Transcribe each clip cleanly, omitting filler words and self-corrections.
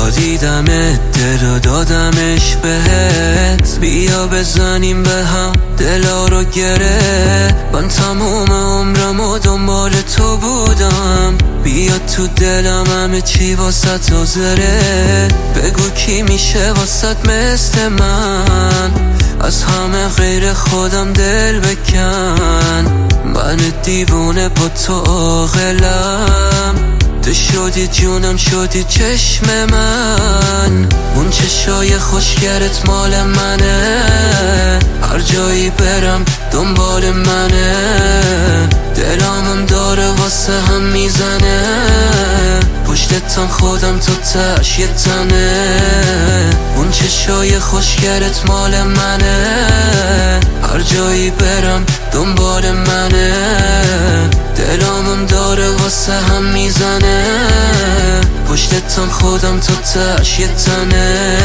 بارها دیدمت، دل دادمش بهت. بیا بزنیم به هم دلا رو گره. من تموم عمرم و دنبال تو بودم. بیا تو دلم همه چی واسط حاضره. بگو کی میشه واسط مثل من، از همه غیر خودم دل بکن. من دیوونه با تو عاقلم، تو شدی جونم شدی چشم من. اون چشای خوشگرت مال منه، هر جایی برم دنبال منه. دلامم داره واسه هم میزنه، پشتتم خودم تو تش یه تنه. اون چشای خوشگرت مال منه، هر جایی برم دنبال منه. دلامم داره واسه هم میزنه، پشتتم خودم تو تش یه تنه.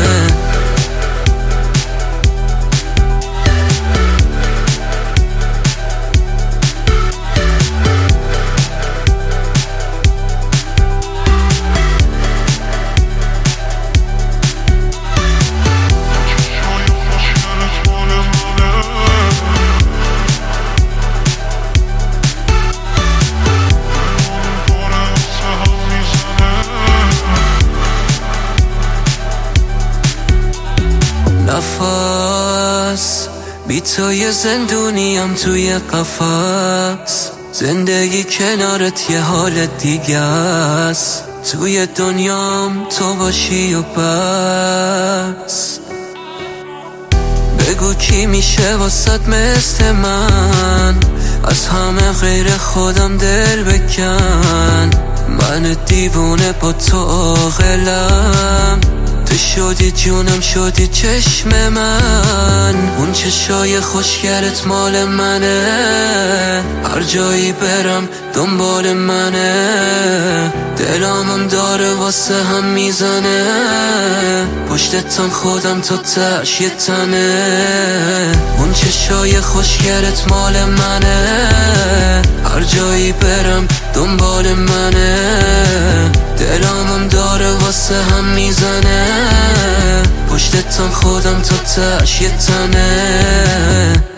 نفس بی تو یه زندونیم توی قفس. زندگی کنارت یه حال دیگه است، توی دنیام تو باشی و بس. بگو کی میشه واسط مثل من، از همه غیر خودم دل بکن. من دیوونه با تو عاقلم، تو شدی جونم شدی چشم من. اون چشای خوشگرت مال منه، هر جایی برم دنبال منه. دلامم داره واسه هم میزنه، پشتتم خودم تو تش یه تنه. اون چشای خوشگرت مال منه، هر جایی برم دنبال منه. دلامم داره واسه هم میزنه، پشتتم خودم تو تش یه تنه.